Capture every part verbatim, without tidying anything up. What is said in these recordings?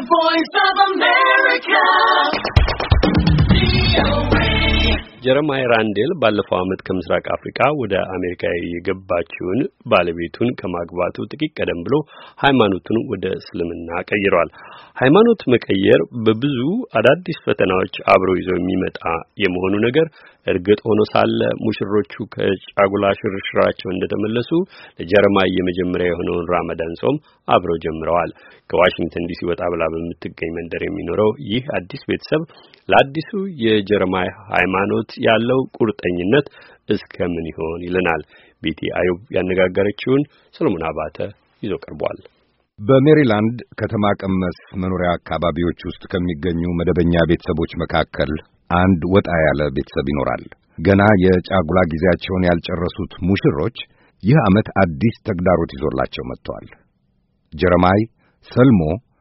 voice of America. ጀረማይ ራንዴል ባለፈው ዓመት ከምስራቅ አፍሪካ ወደ አሜሪካ የገባችውን ባለቤቱን ከማግባቱ ጥቂት ቀደም ብሎ ሃይማኖቱን ወደ እስልምና ቀይሯል። ሃይማኖት መቀየር በብዙ አዳዲስ ፈተናዎች አብሮ ይዞ የሚመጣ የመሆኑ ነገር እርግጥ ሆኖ ሳለ ሙሽሮቹ ከጫጉላ ሽርሽራቸው እንደተመለሱ ለጀረማይ የመጀመሪያ የሆነውን ራመዳን ጾም አብረው ጀምረዋል። ከዋሽንግተን ዲሲ ወጣ ብላ በምትገኝ መንደር የሚኖረው ይህ አዲስ ቤተሰብ ለአዲሱ የጀረማይ ሃይማኖት ያለው ቁርጠኝነት እስከምን ይሆን ይለናል። ቤቲ አዩብ ያነጋገረችውን ሰሎሞን አባተ ይዞ ቀርቧል። በሜሪላንድ ከተማ ቀመስ መኖሪያ አካባቢዎች ውስጥ ከሚገኙ መደበኛ ቤተሰቦች መካከል አንድ ወጣ ያለ ቤተሰብ ይኖራል። ገና የጫጉላ ጊዜያቸውን ያልጨረሱት ሙሽሮች ይህ ዓመት አዲስ ተግዳሮት ይዞላቸው መጥተዋል። ጀረማይ ሰልሞ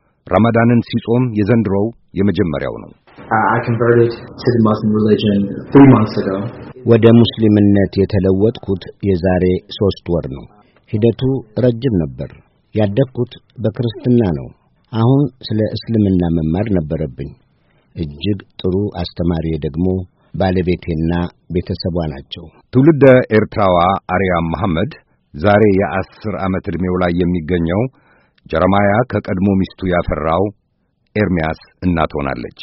ረመዳንን ሲጾም የዘንድሮው የመጀመሪያው ነው። I converted to the Muslim religion three months ago. ወደ ሙስሊምነት የተለወጥኩት የዛሬ ሶስት ወር ነው። ሂደቱ ረጅም ነበር። ያደግኩት በክርስትና ነው። አሁን ስለ እስልምና መማር ነበረብኝ። እጅግ ጥሩ አስተማሪ ደግሞ ባለቤቴና ቤተሰቧ ናቸው። ትውልደ ኤርትራዋ አርያም መሐመድ ዛሬ የአስር ዓመት ዕድሜው ላይ የሚገኘው ጀረማያ ከቀድሞ ሚስቱ ያፈራው ኤርሚያስ እናት ሆናለች።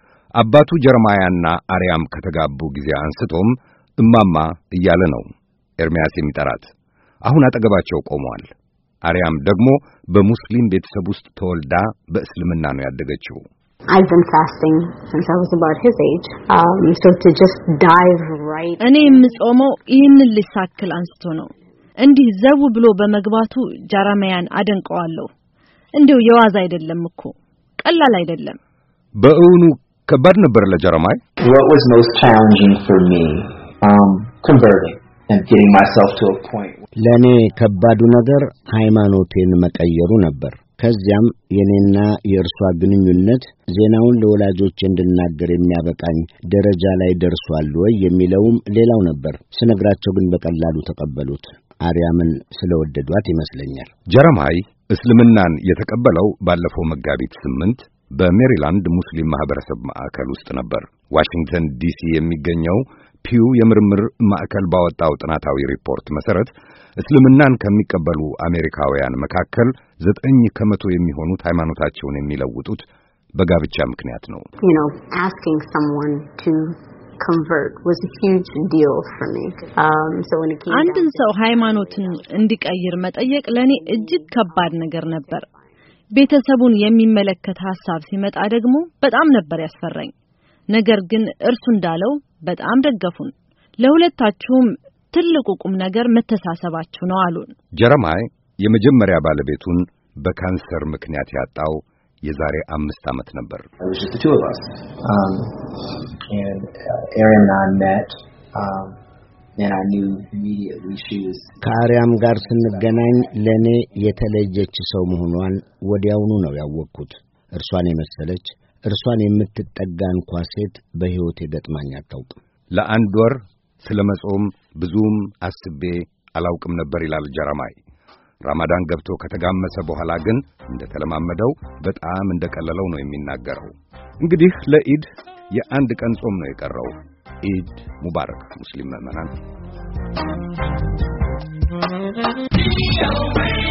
አባቱ ጀረማያና አርያም ከተጋቡ ጊዜ አንስቶም እማማ እያለ ነው ኤርሚያስ የሚጠራት። አሁን አጠገባቸው ቆመዋል። አርያም ደግሞ በሙስሊም ቤተሰብ ውስጥ ተወልዳ በእስልምና ነው ያደገችው። I've been fasting since I was about his age. Um so to just dive right እኔ የምጾመው ይህንን ልሳክል አንስቶ ነው። እንዲህ ዘው ብሎ በመግባቱ ጀረማያን አደንቀዋለሁ። እንዴው የዋዛ አይደለም እኮ ቀላል አይደለም። በእውኑ ከባድ ነበር ለጀረማይ? What was most challenging for me um converting and getting myself to a point. ለኔ ከባዱ ነገር ሃይማኖቴን መቀየሩ ነበር። ከዚያም የኔና የእርሷ ግንኙነት ዜናውን ለወላጆች እንድናገር የሚያበቃኝ ደረጃ ላይ ደርሷል ወይ የሚለውም ሌላው ነበር። ስነግራቸው ግን በቀላሉ ተቀበሉት። አርያምን ስለወደዷት ይመስለኛል። ጀረማይ እስልምናን የተቀበለው ባለፈው መጋቢት ስምንት በሜሪላንድ ሙስሊም ማህበረሰብ ማዕከል ውስጥ ነበር። ዋሽንግተን ዲሲ የሚገኘው ፒው የምርምር ማዕከል ባወጣው ጥናታዊ ሪፖርት መሰረት እስልምናን ከሚቀበሉ አሜሪካውያን መካከል ዘጠኝ ከመቶ የሚሆኑት ሃይማኖታቸውን የሚለውጡት በጋብቻ ምክንያት ነው። You know, asking someone to convert was a huge deal for me. Um so when it came አንድን ሰው ሃይማኖትን እንዲቀይር መጠየቅ ለኔ እጅግ ከባድ ነገር ነበር። ቤተሰቡን የሚመለከት ሐሳብ ሲመጣ ደግሞ በጣም ነበር ያስፈራኝ። ነገር ግን እርሱ እንዳለው በጣም ደገፉን። ለሁለታችሁም ትልቁ ቁም ነገር መተሳሰባችሁ ነው አሉን። ጀረማይ የመጀመሪያ ባለቤቱን በካንሰር ምክንያት ያጣው የዛሬ አምስት ዓመት ነበር። It was just the two of us. Um and uh, Aaron and I met um and I knew immediately she was ከአርያም ጋር ስንገናኝ ለኔ የተለየች ሰው መሆኗን ወዲያውኑ ነው ያወቅኩት። እርሷን የመሰለች እርሷን የምትጠጋ እንኳን ሴት በሕይወቴ ገጥማኝ አታውቅም። ለአንድ ወር ስለመጾም ብዙም አስቤ አላውቅም ነበር ይላል ጀረማይ። ረመዳን ገብቶ ከተጋመሰ በኋላ ግን እንደተለማመደው በጣም እንደቀለለው ነው የሚናገረው። እንግዲህ ለኢድ የአንድ ቀን ጾም ነው የቀረው። ኢድ ሙባረክ ሙስሊም ምዕመናን።